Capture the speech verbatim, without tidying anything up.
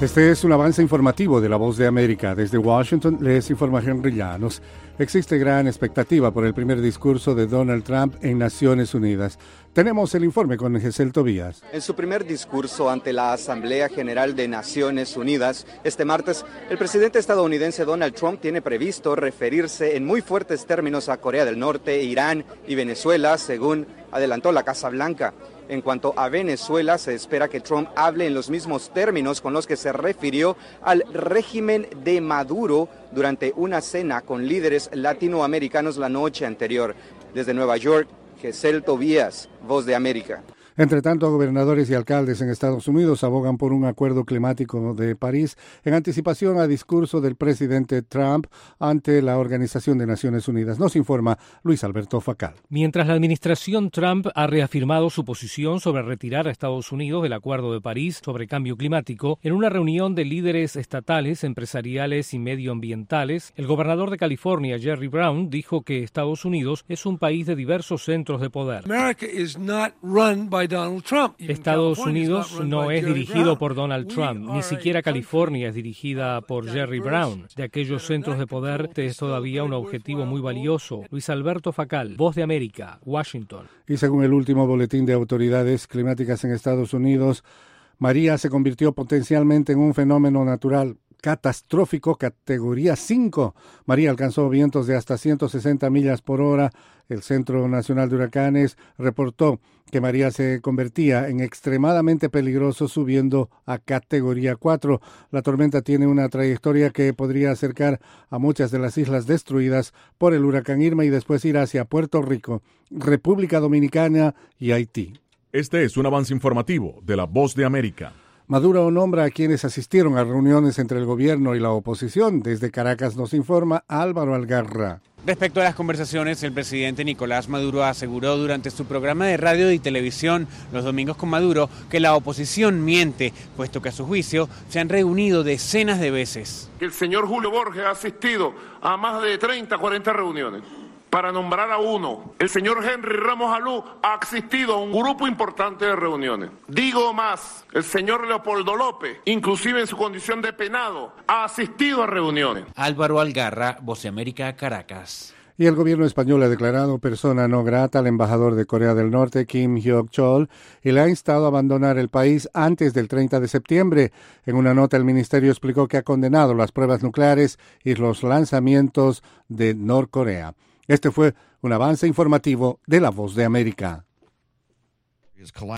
Este es un avance informativo de La Voz de América. Desde Washington les informa Henry Llanos. Existe gran expectativa por el primer discurso de Donald Trump en Naciones Unidas. Tenemos el informe con Gesel Tobías. En su primer discurso ante la Asamblea General de Naciones Unidas, este martes, el presidente estadounidense Donald Trump tiene previsto referirse en muy fuertes términos a Corea del Norte, Irán y Venezuela, según adelantó la Casa Blanca. En cuanto a Venezuela, se espera que Trump hable en los mismos términos con los que se refirió al régimen de Maduro durante una cena con líderes latinoamericanos la noche anterior. Desde Nueva York, Gesel Tobías, Voz de América. Entre tanto, gobernadores y alcaldes en Estados Unidos abogan por un acuerdo climático de París en anticipación al discurso del presidente Trump ante la Organización de Naciones Unidas. Nos informa Luis Alberto Facal. Mientras la administración Trump ha reafirmado su posición sobre retirar a Estados Unidos del Acuerdo de París sobre cambio climático, en una reunión de líderes estatales, empresariales y medioambientales, el gobernador de California, Jerry Brown, dijo que Estados Unidos es un país de diversos centros de poder. America is not run by Donald Trump. Estados Unidos no es dirigido por Donald Trump, ni siquiera California es dirigida por Jerry Brown. De aquellos centros de poder, este es todavía un objetivo muy valioso. Luis Alberto Facal, Voz de América, Washington. Y según el último boletín de autoridades climáticas en Estados Unidos, María se convirtió potencialmente en un fenómeno natural catastrófico, categoría cinco. María alcanzó vientos de hasta ciento sesenta millas por hora. El Centro Nacional de Huracanes reportó que María se convertía en extremadamente peligroso, subiendo a categoría cuatro. La tormenta tiene una trayectoria que podría acercar a muchas de las islas destruidas por el huracán Irma y después ir hacia Puerto Rico, República Dominicana y Haití. Este es un avance informativo de La Voz de América. Maduro nombra a quienes asistieron a reuniones entre el gobierno y la oposición. Desde Caracas nos informa Álvaro Algarra. Respecto a las conversaciones, el presidente Nicolás Maduro aseguró durante su programa de radio y televisión Los Domingos con Maduro que la oposición miente, puesto que a su juicio se han reunido decenas de veces. El señor Julio Borges ha asistido a más de treinta, cuarenta reuniones. Para nombrar a uno, el señor Henry Ramos Alú ha asistido a un grupo importante de reuniones. Digo más, el señor Leopoldo López, inclusive en su condición de penado, ha asistido a reuniones. Álvaro Algarra, Voz de América, Caracas. Y el gobierno español ha declarado persona no grata al embajador de Corea del Norte, Kim Hyok-chol, y le ha instado a abandonar el país antes del treinta de septiembre. En una nota, el ministerio explicó que ha condenado las pruebas nucleares y los lanzamientos de Norcorea. Este fue un avance informativo de La Voz de América.